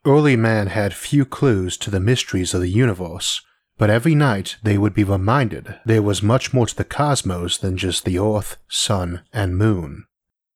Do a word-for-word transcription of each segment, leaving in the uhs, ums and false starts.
Early man had few clues to the mysteries of the universe, but every night they would be reminded there was much more to the cosmos than just the Earth, Sun, and Moon.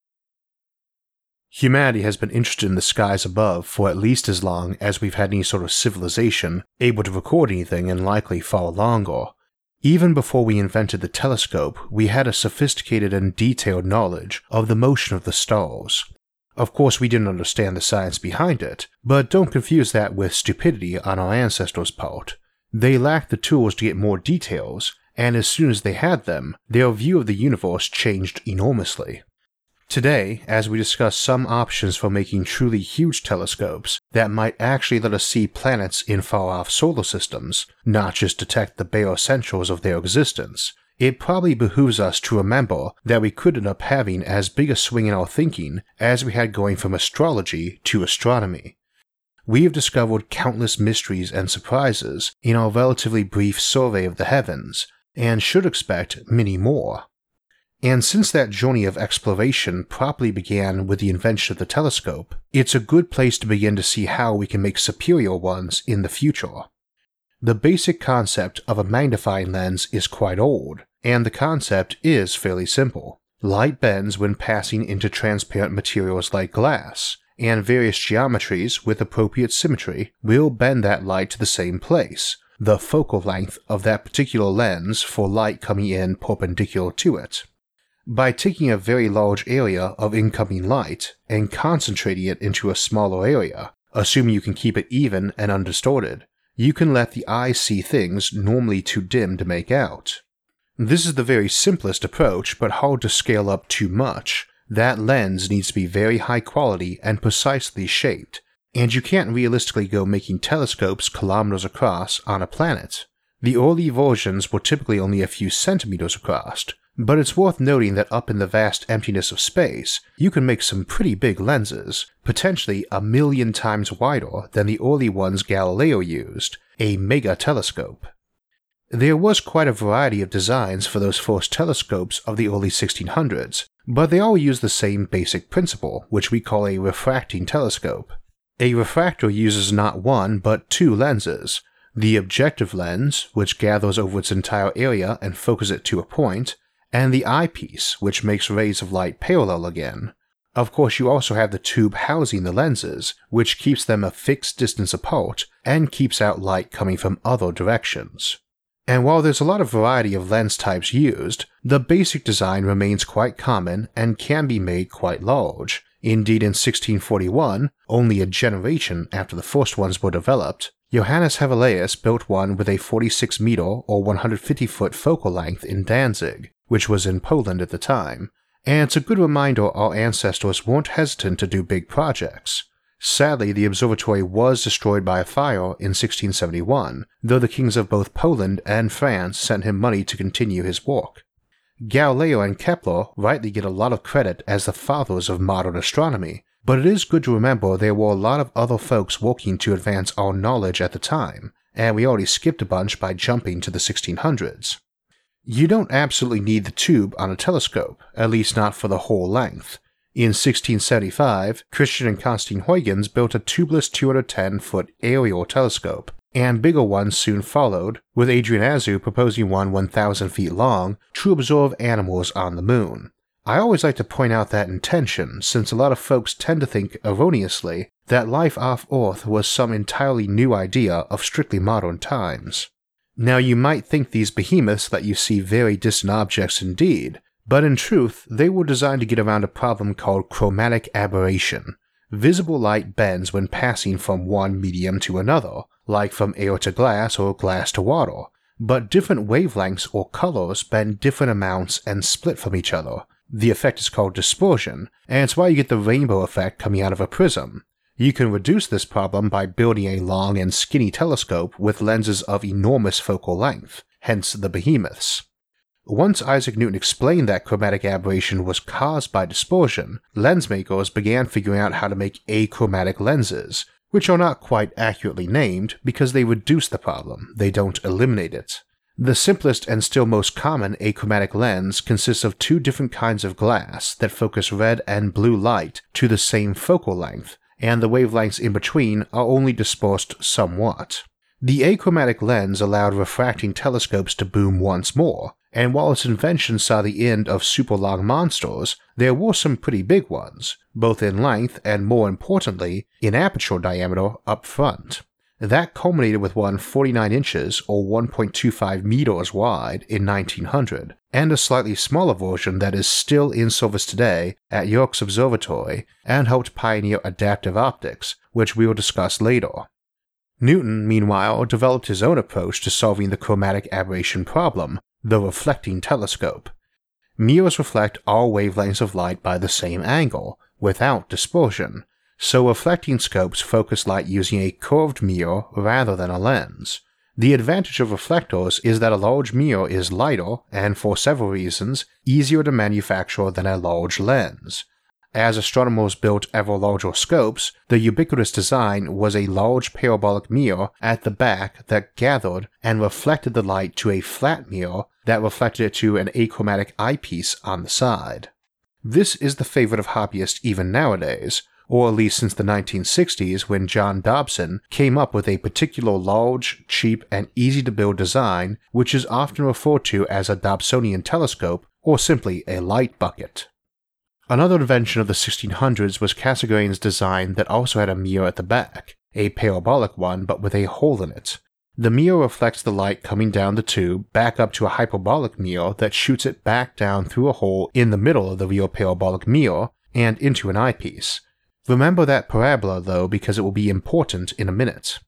Humanity has been interested in the skies above for at least as long as we've had any sort of civilization able to record anything, and likely far longer. Even before we invented the telescope, we had a sophisticated and detailed knowledge of the motion of the stars. Of course, we didn't understand the science behind it, but don't confuse that with stupidity on our ancestors' part. They lacked the tools to get more details, and as soon as they had them, their view of the universe changed enormously. Today, as we discuss some options for making truly huge telescopes that might actually let us see planets in far-off solar systems, not just detect the bare essentials of their existence, it probably behooves us to remember that we could end up having as big a swing in our thinking as we had going from astrology to astronomy. We have discovered countless mysteries and surprises in our relatively brief survey of the heavens, and should expect many more. And since that journey of exploration properly began with the invention of the telescope, it's a good place to begin to see how we can make superior ones in the future. The basic concept of a magnifying lens is quite old, and the concept is fairly simple. Light bends when passing into transparent materials like glass, and various geometries with appropriate symmetry will bend that light to the same place, the focal length of that particular lens for light coming in perpendicular to it. By taking a very large area of incoming light and concentrating it into a smaller area, assuming you can keep it even and undistorted, you can let the eye see things normally too dim to make out. This is the very simplest approach, but hard to scale up too much. That lens needs to be very high quality and precisely shaped, and you can't realistically go making telescopes kilometers across on a planet. The early versions were typically only a few centimeters across, but it's worth noting that up in the vast emptiness of space, you can make some pretty big lenses, potentially a million times wider than the early ones Galileo used, a mega telescope. There was quite a variety of designs for those first telescopes of the early sixteen hundreds, but they all used the same basic principle, which we call a refracting telescope. A refractor uses not one but two lenses: the objective lens, which gathers over its entire area and focuses it to a point, and the eyepiece, which makes rays of light parallel again. Of course, you also have the tube housing the lenses, which keeps them a fixed distance apart and keeps out light coming from other directions. And while there's a lot of variety of lens types used, the basic design remains quite common and can be made quite large. Indeed, in sixteen forty-one, only a generation after the first ones were developed, Johannes Hevelius built one with a forty-six meter or one hundred fifty foot focal length in Danzig, which was in Poland at the time, and it's a good reminder our ancestors weren't hesitant to do big projects. Sadly, the observatory was destroyed by a fire in sixteen seventy-one, though the kings of both Poland and France sent him money to continue his work. Galileo and Kepler rightly get a lot of credit as the fathers of modern astronomy, but it is good to remember there were a lot of other folks working to advance our knowledge at the time, and we already skipped a bunch by jumping to the sixteen hundreds. You don't absolutely need the tube on a telescope, at least not for the whole length. In sixteen seventy-five, Christian and Constantine Huygens built a tubeless two hundred ten foot aerial telescope, and bigger ones soon followed, with Adrian Azu proposing one one thousand feet long to observe animals on the moon. I always like to point out that intention, since a lot of folks tend to think erroneously that life off Earth was some entirely new idea of strictly modern times. Now, you might think these behemoths let you see very distant objects indeed, but in truth, they were designed to get around a problem called chromatic aberration. Visible light bends when passing from one medium to another, like from air to glass or glass to water, but different wavelengths or colors bend different amounts and split from each other. The effect is called dispersion, and it's why you get the rainbow effect coming out of a prism. You can reduce this problem by building a long and skinny telescope with lenses of enormous focal length, hence the behemoths. Once Isaac Newton explained that chromatic aberration was caused by dispersion, lens makers began figuring out how to make achromatic lenses, which are not quite accurately named because they reduce the problem, they don't eliminate it. The simplest and still most common achromatic lens consists of two different kinds of glass that focus red and blue light to the same focal length, and the wavelengths in between are only dispersed somewhat. The achromatic lens allowed refracting telescopes to boom once more, and while its invention saw the end of super long monsters, there were some pretty big ones, both in length and more importantly, in aperture diameter up front. That culminated with one forty-nine inches or one point two five meters wide in nineteen hundred, and a slightly smaller version that is still in service today at Yerkes Observatory and helped pioneer adaptive optics, which we will discuss later. Newton, meanwhile, developed his own approach to solving the chromatic aberration problem, the reflecting telescope. Mirrors reflect all wavelengths of light by the same angle, without dispersion, so reflecting scopes focus light using a curved mirror rather than a lens. The advantage of reflectors is that a large mirror is lighter and, for several reasons, easier to manufacture than a large lens. As astronomers built ever larger scopes, the ubiquitous design was a large parabolic mirror at the back that gathered and reflected the light to a flat mirror that reflected it to an achromatic eyepiece on the side. This is the favorite of hobbyists even nowadays, or at least since the nineteen sixties when John Dobson came up with a particular large, cheap, and easy-to-build design which is often referred to as a Dobsonian telescope or simply a light bucket. Another invention of the sixteen hundreds was Cassegrain's design that also had a mirror at the back, a parabolic one but with a hole in it. The mirror reflects the light coming down the tube back up to a hyperbolic mirror that shoots it back down through a hole in the middle of the real parabolic mirror and into an eyepiece. Remember that parabola though, because it will be important in a minute.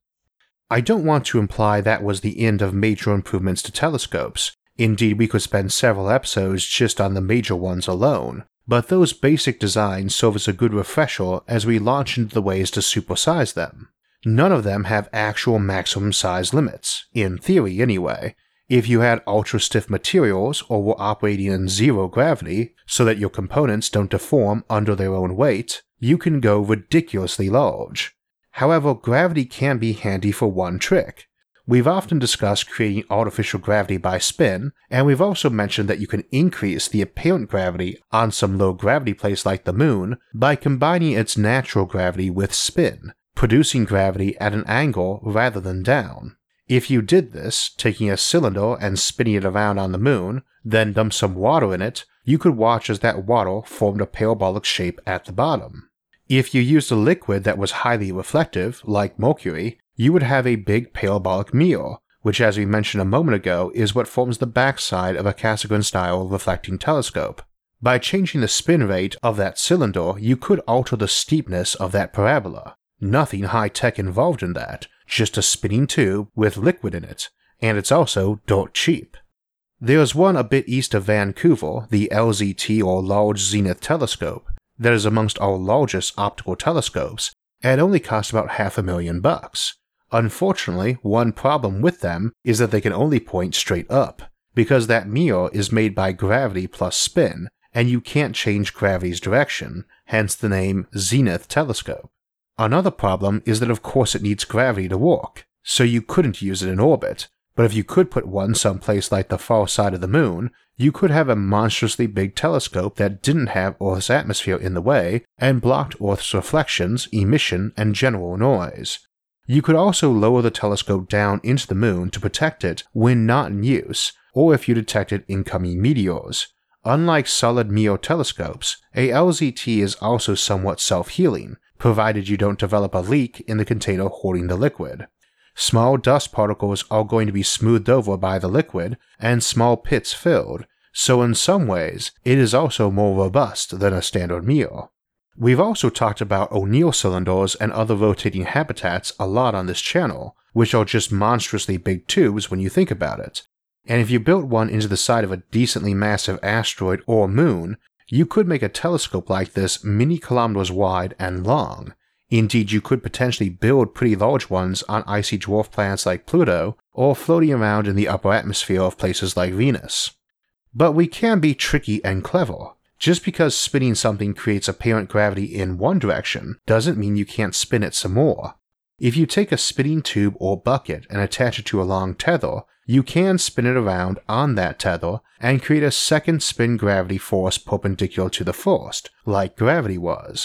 I don't want to imply that was the end of major improvements to telescopes. Indeed, we could spend several episodes just on the major ones alone. But those basic designs serve as a good refresher as we launch into the ways to supersize them. None of them have actual maximum size limits, in theory anyway. If you had ultra-stiff materials or were operating in zero gravity so that your components don't deform under their own weight, you can go ridiculously large. However, gravity can be handy for one trick. We've often discussed creating artificial gravity by spin, and we've also mentioned that you can increase the apparent gravity on some low gravity place like the moon by combining its natural gravity with spin, producing gravity at an angle rather than down. If you did this, taking a cylinder and spinning it around on the moon, then dump some water in it, you could watch as that water formed a parabolic shape at the bottom. If you used a liquid that was highly reflective, like mercury, you would have a big parabolic mirror, which as we mentioned a moment ago is what forms the backside of a Cassegrain-style reflecting telescope. By changing the spin rate of that cylinder, you could alter the steepness of that parabola. Nothing high-tech involved in that, just a spinning tube with liquid in it, and it's also dirt cheap. There's one a bit east of Vancouver, the L Z T or Large Zenith Telescope, that is amongst our largest optical telescopes, and only costs about half a million bucks. Unfortunately, one problem with them is that they can only point straight up, because that mirror is made by gravity plus spin, and you can't change gravity's direction, hence the name Zenith Telescope. Another problem is that of course it needs gravity to work, so you couldn't use it in orbit, but if you could put one someplace like the far side of the moon, you could have a monstrously big telescope that didn't have Earth's atmosphere in the way and blocked Earth's reflections, emission, and general noise. You could also lower the telescope down into the moon to protect it when not in use, or if you detected incoming meteors. Unlike solid mirror telescopes, a L Z T is also somewhat self-healing, provided you don't develop a leak in the container holding the liquid. Small dust particles are going to be smoothed over by the liquid, and small pits filled, so in some ways, it is also more robust than a standard mirror. We've also talked about O'Neill cylinders and other rotating habitats a lot on this channel, which are just monstrously big tubes when you think about it. And if you built one into the side of a decently massive asteroid or moon, you could make a telescope like this many kilometers wide and long. Indeed, you could potentially build pretty large ones on icy dwarf planets like Pluto, or floating around in the upper atmosphere of places like Venus. But we can be tricky and clever. Just because spinning something creates apparent gravity in one direction doesn't mean you can't spin it some more. If you take a spinning tube or bucket and attach it to a long tether, you can spin it around on that tether and create a second spin gravity force perpendicular to the first, like gravity was.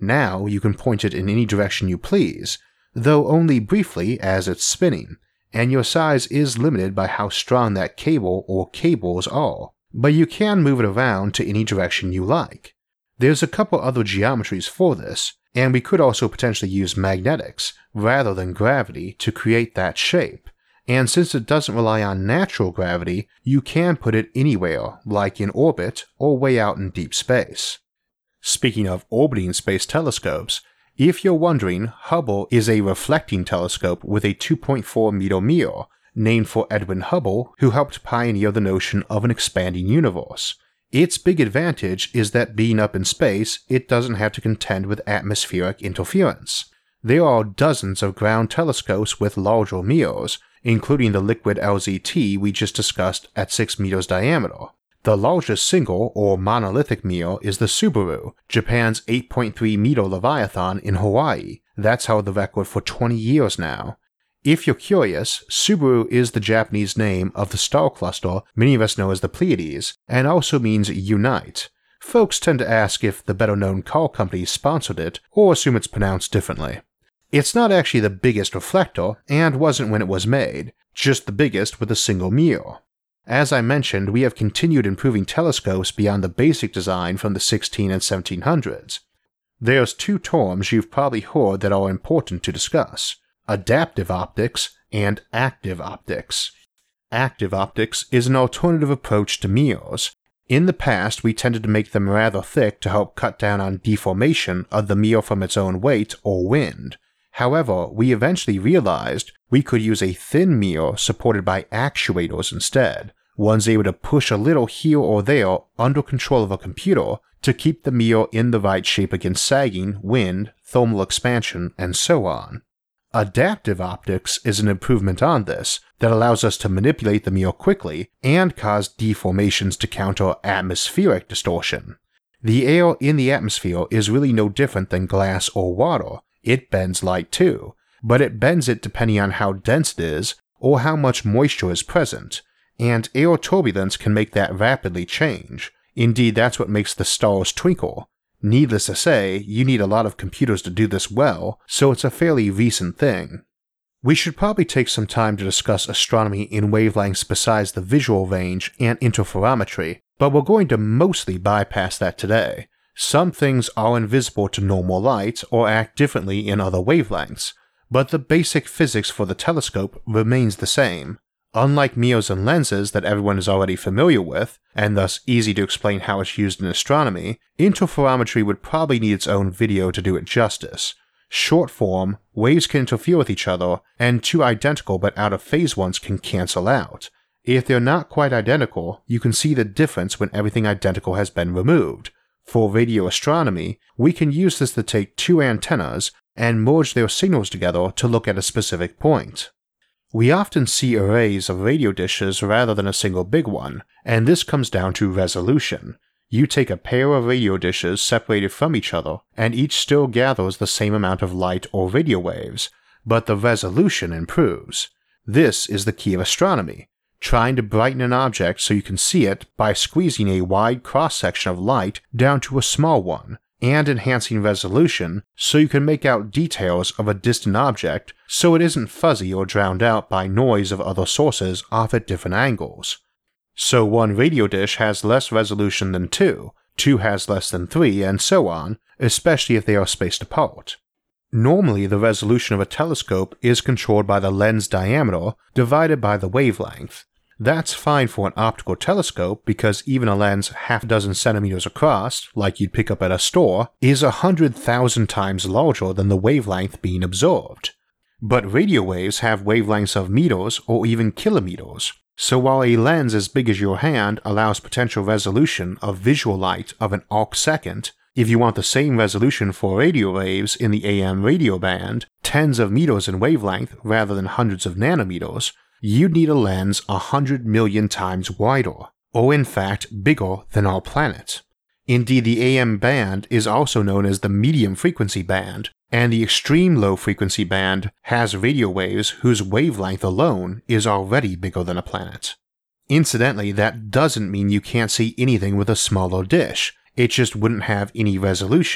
Now you can point it in any direction you please, though only briefly as it's spinning, and your size is limited by how strong that cable or cables are, but you can move it around to any direction you like. There's a couple other geometries for this, and we could also potentially use magnetics rather than gravity to create that shape, and since it doesn't rely on natural gravity, you can put it anywhere, like in orbit or way out in deep space. Speaking of orbiting space telescopes, if you're wondering, Hubble is a reflecting telescope with a two point four meter mirror, named for Edwin Hubble, who helped pioneer the notion of an expanding universe. Its big advantage is that being up in space, it doesn't have to contend with atmospheric interference. There are dozens of ground telescopes with larger mirrors, including the liquid L Z T we just discussed at six meters diameter. The largest single or monolithic mirror is the Subaru, Japan's eight point three meter Leviathan in Hawaii. That's held the record for twenty years now. If you're curious, Subaru is the Japanese name of the star cluster many of us know as the Pleiades, and also means unite. Folks tend to ask if the better-known car company sponsored it, or assume it's pronounced differently. It's not actually the biggest reflector, and wasn't when it was made, just the biggest with a single mirror. As I mentioned, we have continued improving telescopes beyond the basic design from the sixteen and seventeen hundreds. There's two terms you've probably heard that are important to discuss: adaptive optics and active optics. Active optics is an alternative approach to mirrors. In the past, we tended to make them rather thick to help cut down on deformation of the mirror from its own weight or wind. However, we eventually realized we could use a thin mirror supported by actuators instead, ones able to push a little here or there under control of a computer to keep the mirror in the right shape against sagging, wind, thermal expansion, and so on. Adaptive optics is an improvement on this that allows us to manipulate the mirror quickly and cause deformations to counter atmospheric distortion. The air in the atmosphere is really no different than glass or water. It bends light too, but it bends it depending on how dense it is or how much moisture is present, and air turbulence can make that rapidly change. Indeed, that's what makes the stars twinkle. Needless to say, you need a lot of computers to do this well, so it's a fairly recent thing. We should probably take some time to discuss astronomy in wavelengths besides the visual range and interferometry, but we're going to mostly bypass that today. Some things are invisible to normal light or act differently in other wavelengths, but the basic physics for the telescope remains the same. Unlike mirrors and lenses that everyone is already familiar with, and thus easy to explain how it's used in astronomy, interferometry would probably need its own video to do it justice. Short form, waves can interfere with each other, and two identical but out of phase ones can cancel out. If they're not quite identical, you can see the difference when everything identical has been removed. For radio astronomy, we can use this to take two antennas and merge their signals together to look at a specific point. We often see arrays of radio dishes rather than a single big one, and this comes down to resolution. You take a pair of radio dishes separated from each other, and each still gathers the same amount of light or radio waves, but the resolution improves. This is the key of astronomy, trying to brighten an object so you can see it by squeezing a wide cross-section of light down to a small one, and enhancing resolution so you can make out details of a distant object so it isn't fuzzy or drowned out by noise of other sources off at different angles. So one radio dish has less resolution than two, two has less than three, and so on, especially if they are spaced apart. Normally, the resolution of a telescope is controlled by the lens diameter divided by the wavelength. That's fine for an optical telescope because even a lens half a dozen centimeters across, like you'd pick up at a store, is a hundred thousand times larger than the wavelength being observed. But radio waves have wavelengths of meters or even kilometers, so while a lens as big as your hand allows potential resolution of visual light of an arc second, if you want the same resolution for radio waves in the A M radio band, tens of meters in wavelength rather than hundreds of nanometers, you'd need a lens a hundred million times wider, or in fact bigger than our planet. Indeed, the A M band is also known as the medium frequency band, and the extreme low frequency band has radio waves whose wavelength alone is already bigger than a planet. Incidentally, that doesn't mean you can't see anything with a smaller dish, it just wouldn't have any resolution.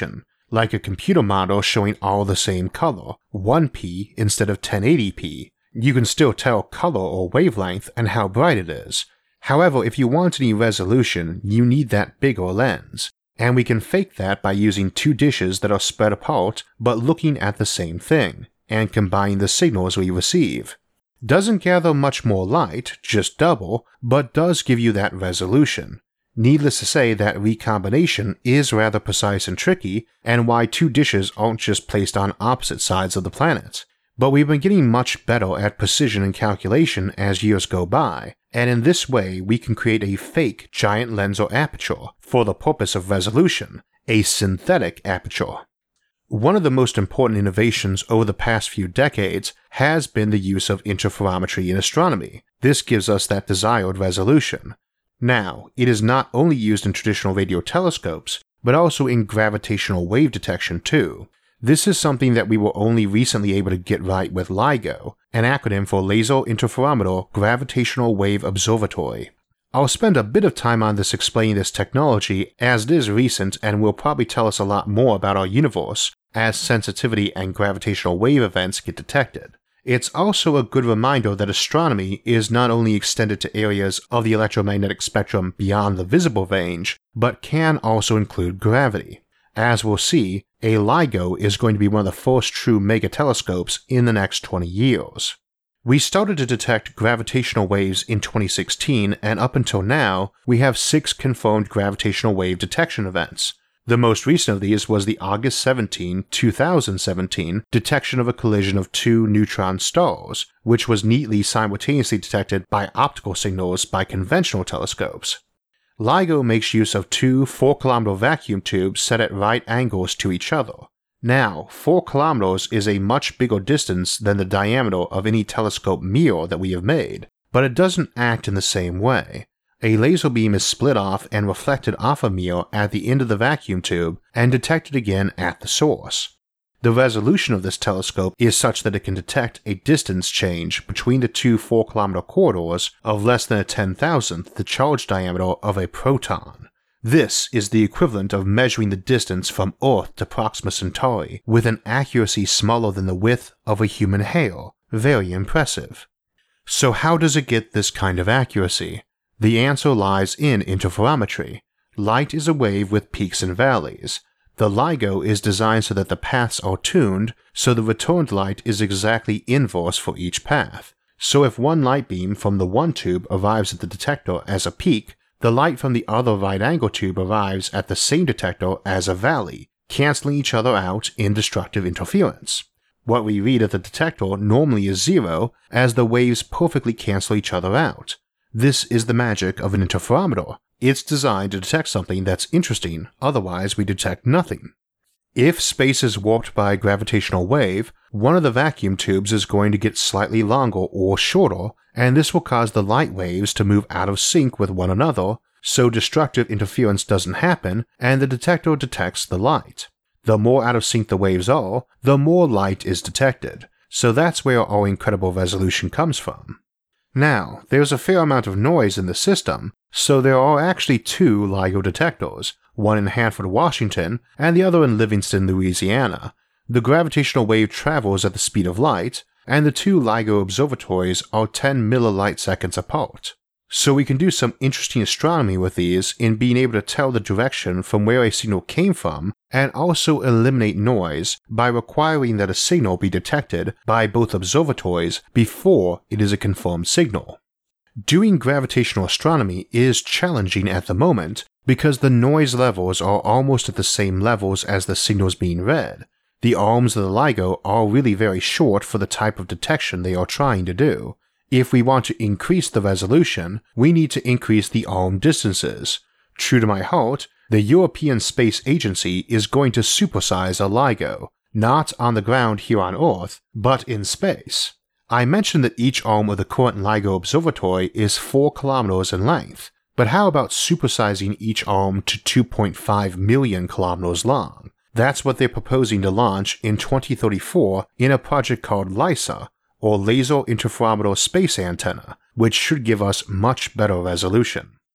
like a computer model showing all the same color, one P instead of ten eighty p. You can still tell color or wavelength and how bright it is. However, if you want any resolution, you need that bigger lens, and we can fake that by using two dishes that are spread apart but looking at the same thing, and combining the signals we receive. Doesn't gather much more light, just double, but does give you that resolution. Needless to say that recombination is rather precise and tricky, and why two dishes aren't just placed on opposite sides of the planet. But we've been getting much better at precision and calculation as years go by, and in this way we can create a fake giant lens or aperture for the purpose of resolution, a synthetic aperture. One of the most important innovations over the past few decades has been the use of interferometry in astronomy. This gives us that desired resolution. Now, it is not only used in traditional radio telescopes, but also in gravitational wave detection too. This is something that we were only recently able to get right with LIGO, an acronym for Laser Interferometer Gravitational Wave Observatory. I'll spend a bit of time on this explaining this technology as it is recent and will probably tell us a lot more about our universe as sensitivity and gravitational wave events get detected. It's also a good reminder that astronomy is not only extended to areas of the electromagnetic spectrum beyond the visible range, but can also include gravity. As we'll see, a LIGO is going to be one of the first true mega telescopes in the next twenty years. We started to detect gravitational waves in twenty sixteen, and up until now, we have six confirmed gravitational wave detection events. The most recent of these was the August seventeenth, two thousand seventeen detection of a collision of two neutron stars, which was neatly simultaneously detected by optical signals by conventional telescopes. LIGO makes use of two four kilometer vacuum tubes set at right angles to each other. Now, four kilometers is a much bigger distance than the diameter of any telescope mirror that we have made, but it doesn't act in the same way. A laser beam is split off and reflected off a mirror at the end of the vacuum tube and detected again at the source. The resolution of this telescope is such that it can detect a distance change between the two four kilometer corridors of less than a ten thousandth the charge diameter of a proton. This is the equivalent of measuring the distance from Earth to Proxima Centauri with an accuracy smaller than the width of a human hair. Very impressive. So how does it get this kind of accuracy? The answer lies in interferometry. Light is a wave with peaks and valleys. The LIGO is designed so that the paths are tuned, so the returned light is exactly inverse for each path. So if one light beam from the one tube arrives at the detector as a peak, the light from the other right-angle tube arrives at the same detector as a valley, canceling each other out in destructive interference. What we read at the detector normally is zero, as the waves perfectly cancel each other out. This is the magic of an interferometer. It's designed to detect something that's interesting, otherwise we detect nothing. If space is warped by a gravitational wave, one of the vacuum tubes is going to get slightly longer or shorter, and this will cause the light waves to move out of sync with one another, so destructive interference doesn't happen, and the detector detects the light. The more out of sync the waves are, the more light is detected, so that's where our incredible resolution comes from. Now, there's a fair amount of noise in the system, so there are actually two LIGO detectors, one in Hanford, Washington, and the other in Livingston, Louisiana. The gravitational wave travels at the speed of light, and the two LIGO observatories are ten millilight seconds apart. So we can do some interesting astronomy with these in being able to tell the direction from where a signal came from and also eliminate noise by requiring that a signal be detected by both observatories before it is a confirmed signal. Doing gravitational astronomy is challenging at the moment because the noise levels are almost at the same levels as the signals being read. The arms of the LIGO are really very short for the type of detection they are trying to do. If we want to increase the resolution, we need to increase the arm distances. True to my heart, the European Space Agency is going to supersize a LIGO, not on the ground here on Earth, but in space. I mentioned that each arm of the current LIGO observatory is four kilometers in length, but how about supersizing each arm to two point five million kilometers long? That's what they're proposing to launch in twenty thirty-four in a project called LISA, or Laser Interferometer Space Antenna, which should give us much better resolution.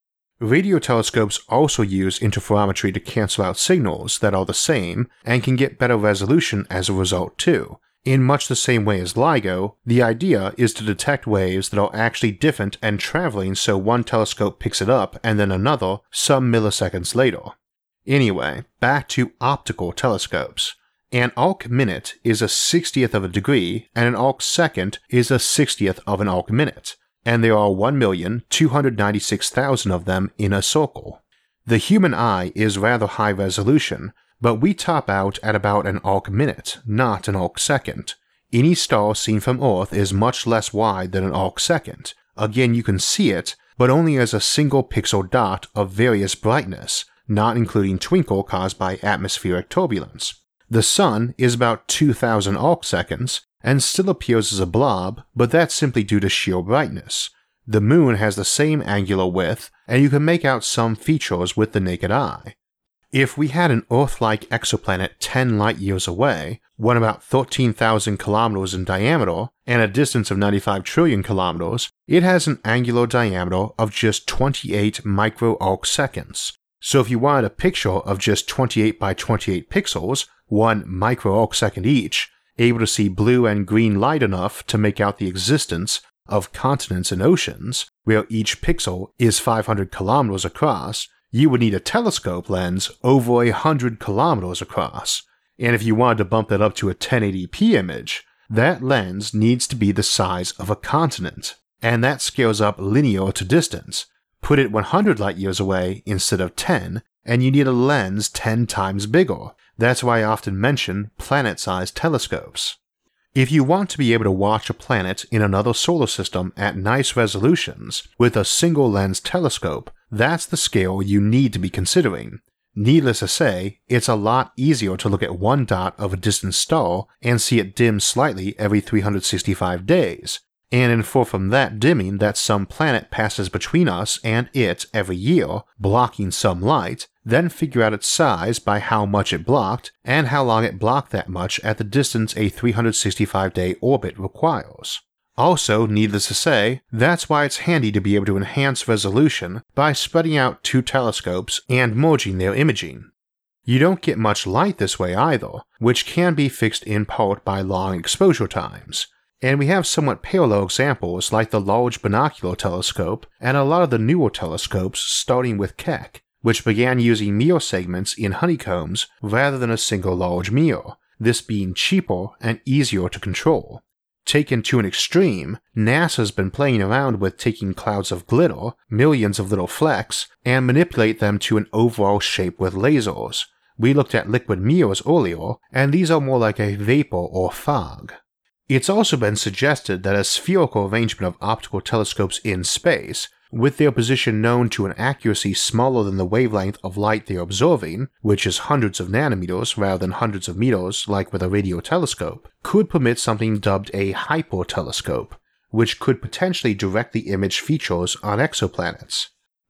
Radio telescopes also use interferometry to cancel out signals that are the same and can get better resolution as a result too. In much the same way as LIGO, the idea is to detect waves that are actually different and traveling so one telescope picks it up and then another some milliseconds later. Anyway, back to optical telescopes. An arc minute is a sixtieth of a degree, and an arc second is a sixtieth of an arc minute, and there are one million two hundred ninety-six thousand of them in a circle. The human eye is rather high resolution, but we top out at about an arc minute, not an arc second. Any star seen from Earth is much less wide than an arc second. Again, you can see it, but only as a single pixel dot of various brightness, not including twinkle caused by atmospheric turbulence. The Sun is about two thousand arc seconds, and still appears as a blob, but that's simply due to sheer brightness. The Moon has the same angular width, and you can make out some features with the naked eye. If we had an Earth-like exoplanet ten light-years away, one about thirteen thousand kilometers in diameter, and a distance of ninety-five trillion kilometers, it has an angular diameter of just twenty-eight micro-arc seconds. So if you wanted a picture of just twenty-eight by twenty-eight pixels, one micro-arc second each, able to see blue and green light enough to make out the existence of continents and oceans, where each pixel is five hundred kilometers across, you would need a telescope lens over a hundred kilometers across. And if you wanted to bump that up to a ten eighty p image, that lens needs to be the size of a continent, and that scales up linear to distance. Put it one hundred light years away instead of ten, and you need a lens ten times bigger. That's why I often mention planet-sized telescopes. If you want to be able to watch a planet in another solar system at nice resolutions with a single lens telescope, that's the scale you need to be considering. Needless to say, it's a lot easier to look at one dot of a distant star and see it dim slightly every three hundred sixty-five days, and infer from that dimming that some planet passes between us and it every year, blocking some light, then figure out its size by how much it blocked and how long it blocked that much at the distance a three hundred sixty-five day orbit requires. Also, needless to say, that's why it's handy to be able to enhance resolution by spreading out two telescopes and merging their imaging. You don't get much light this way either, which can be fixed in part by long exposure times. And we have somewhat parallel examples like the Large Binocular Telescope and a lot of the newer telescopes starting with Keck, which began using mirror segments in honeycombs rather than a single large mirror, this being cheaper and easier to control. Taken to an extreme, NASA's been playing around with taking clouds of glitter, millions of little flecks, and manipulate them to an overall shape with lasers. We looked at liquid mirrors earlier, and these are more like a vapor or fog. It's also been suggested that a spherical arrangement of optical telescopes in space, with their position known to an accuracy smaller than the wavelength of light they are observing, which is hundreds of nanometers rather than hundreds of meters like with a radio telescope, could permit something dubbed a hypertelescope, which could potentially directly image features on exoplanets.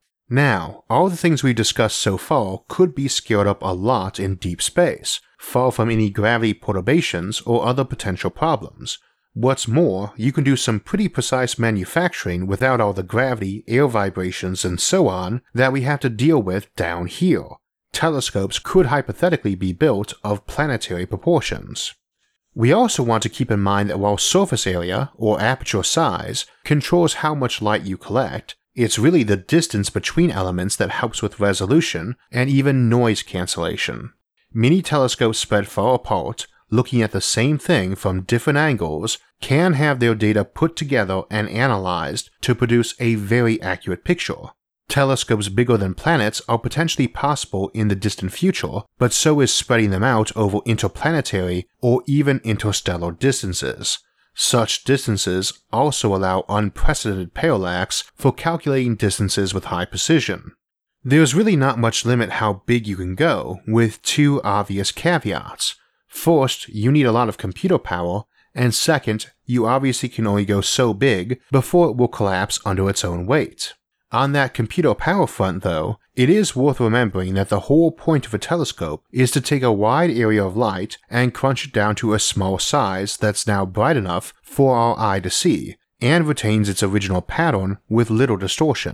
Now, all the things we've discussed so far could be scaled up a lot in deep space, far from any gravity perturbations or other potential problems. What's more, you can do some pretty precise manufacturing without all the gravity, air vibrations, and so on that we have to deal with down here. Telescopes could hypothetically be built of planetary proportions. We also want to keep in mind that while surface area, or aperture size, controls how much light you collect, it's really the distance between elements that helps with resolution and even noise cancellation. Many telescopes spread far apart, looking at the same thing from different angles, can have their data put together and analyzed to produce a very accurate picture. Telescopes bigger than planets are potentially possible in the distant future, but so is spreading them out over interplanetary or even interstellar distances. Such distances also allow unprecedented parallax for calculating distances with high precision. There's really not much limit how big you can go, with two obvious caveats. First, you need a lot of computer power, and second, you obviously can only go so big before it will collapse under its own weight. On that computer power front though, it is worth remembering that the whole point of a telescope is to take a wide area of light and crunch it down to a small size that's now bright enough for our eye to see, and retains its original pattern with little distortion.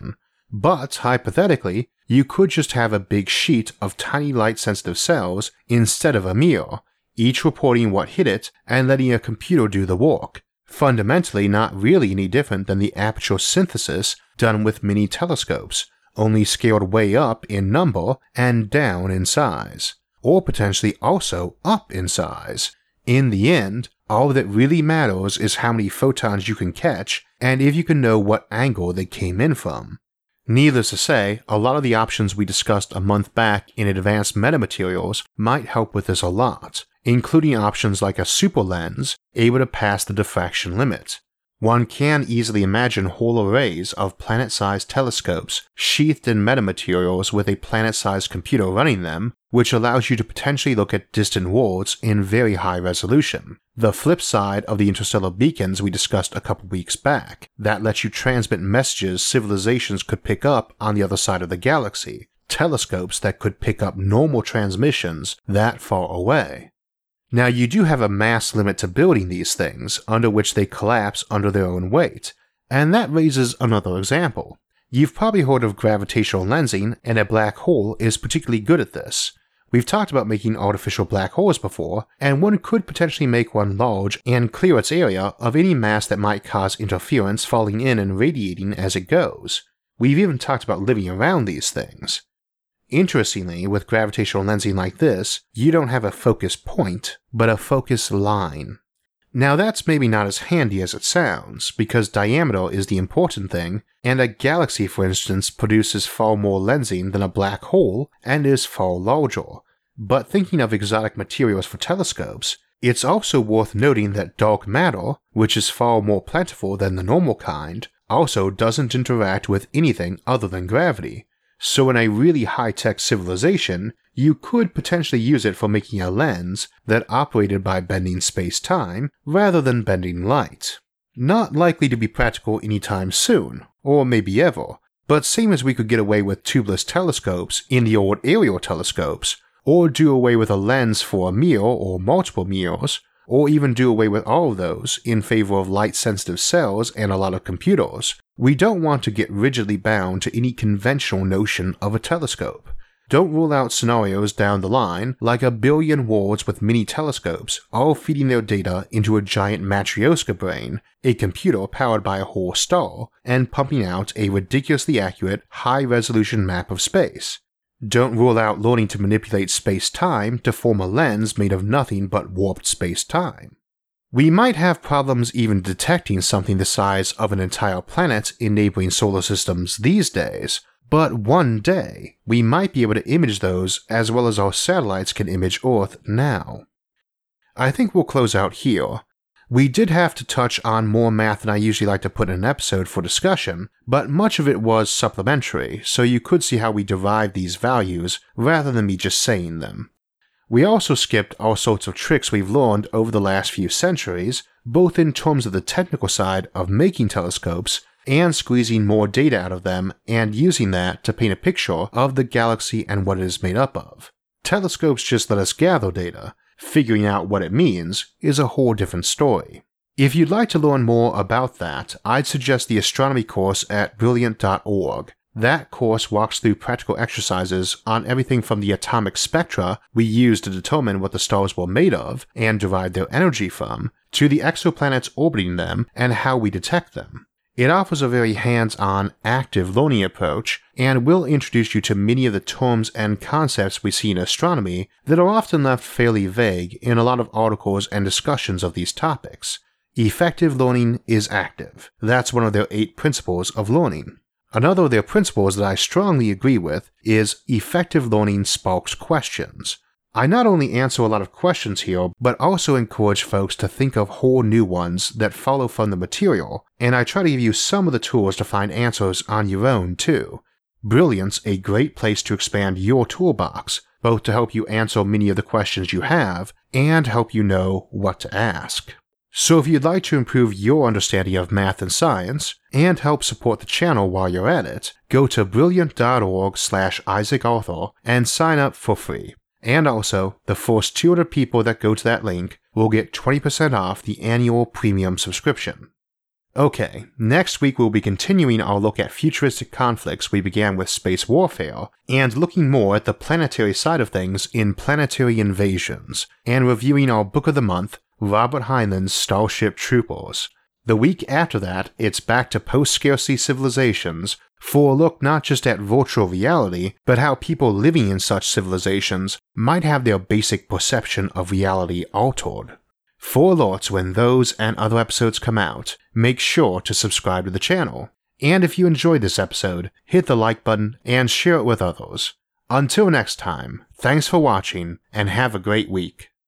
But, hypothetically, you could just have a big sheet of tiny light-sensitive cells instead of a mirror, each reporting what hit it and letting a computer do the work, fundamentally not really any different than the aperture synthesis done with mini telescopes, only scaled way up in number and down in size, or potentially also up in size. In the end, all that really matters is how many photons you can catch and if you can know what angle they came in from. Needless to say, a lot of the options we discussed a month back in Advanced Metamaterials might help with this a lot, including options like a super lens able to pass the diffraction limit. One can easily imagine whole arrays of planet-sized telescopes sheathed in metamaterials with a planet-sized computer running them, which allows you to potentially look at distant worlds in very high resolution. The flip side of the interstellar beacons we discussed a couple weeks back, that lets you transmit messages civilizations could pick up on the other side of the galaxy, telescopes that could pick up normal transmissions that far away. Now you do have a mass limit to building these things, under which they collapse under their own weight, and that raises another example. You've probably heard of gravitational lensing, and a black hole is particularly good at this. We've talked about making artificial black holes before, and one could potentially make one large and clear its area of any mass that might cause interference falling in and radiating as it goes. We've even talked about living around these things. Interestingly, with gravitational lensing like this, you don't have a focus point, but a focus line. Now that's maybe not as handy as it sounds, because diameter is the important thing, and a galaxy for instance produces far more lensing than a black hole and is far larger. But thinking of exotic materials for telescopes, it's also worth noting that dark matter, which is far more plentiful than the normal kind, also doesn't interact with anything other than gravity. So in a really high-tech civilization, you could potentially use it for making a lens that operated by bending space-time rather than bending light. Not likely to be practical anytime soon, or maybe ever, but same as we could get away with tubeless telescopes in the old aerial telescopes, or do away with a lens for a mirror or multiple mirrors, or even do away with all of those in favor of light-sensitive cells and a lot of computers, we don't want to get rigidly bound to any conventional notion of a telescope. Don't rule out scenarios down the line like a billion worlds with mini telescopes all feeding their data into a giant Matryoshka brain, a computer powered by a whole star, and pumping out a ridiculously accurate, high-resolution map of space. Don't rule out learning to manipulate space-time to form a lens made of nothing but warped space-time. We might have problems even detecting something the size of an entire planet in neighboring solar systems these days, but one day we might be able to image those as well as our satellites can image Earth now. I think we'll close out here. We did have to touch on more math than I usually like to put in an episode for discussion, but much of it was supplementary, so you could see how we derived these values rather than me just saying them. We also skipped all sorts of tricks we've learned over the last few centuries, both in terms of the technical side of making telescopes and squeezing more data out of them and using that to paint a picture of the galaxy and what it is made up of. Telescopes just let us gather data. Figuring out what it means is a whole different story. If you'd like to learn more about that, I'd suggest the astronomy course at brilliant dot org. That course walks through practical exercises on everything from the atomic spectra we use to determine what the stars were made of and derive their energy from, to the exoplanets orbiting them and how we detect them. It offers a very hands-on, active learning approach, and will introduce you to many of the terms and concepts we see in astronomy that are often left fairly vague in a lot of articles and discussions of these topics. Effective learning is active. That's one of their eight principles of learning. Another of their principles that I strongly agree with is effective learning sparks questions. I not only answer a lot of questions here, but also encourage folks to think of whole new ones that follow from the material, and I try to give you some of the tools to find answers on your own too. Brilliant's a great place to expand your toolbox, both to help you answer many of the questions you have, and help you know what to ask. So if you'd like to improve your understanding of math and science, and help support the channel while you're at it, go to brilliant dot org slash Isaac Arthur and sign up for free. And also, the first two hundred people that go to that link will get twenty percent off the annual premium subscription. Okay, next week we'll be continuing our look at futuristic conflicts we began with space warfare, and looking more at the planetary side of things in Planetary Invasions, and reviewing our book of the month, Robert Heinlein's Starship Troopers. The week after that, it's back to post-scarcity civilizations for a look not just at virtual reality, but how people living in such civilizations might have their basic perception of reality altered. For alerts when those and other episodes come out, make sure to subscribe to the channel. And if you enjoyed this episode, hit the like button and share it with others. Until next time, thanks for watching and have a great week.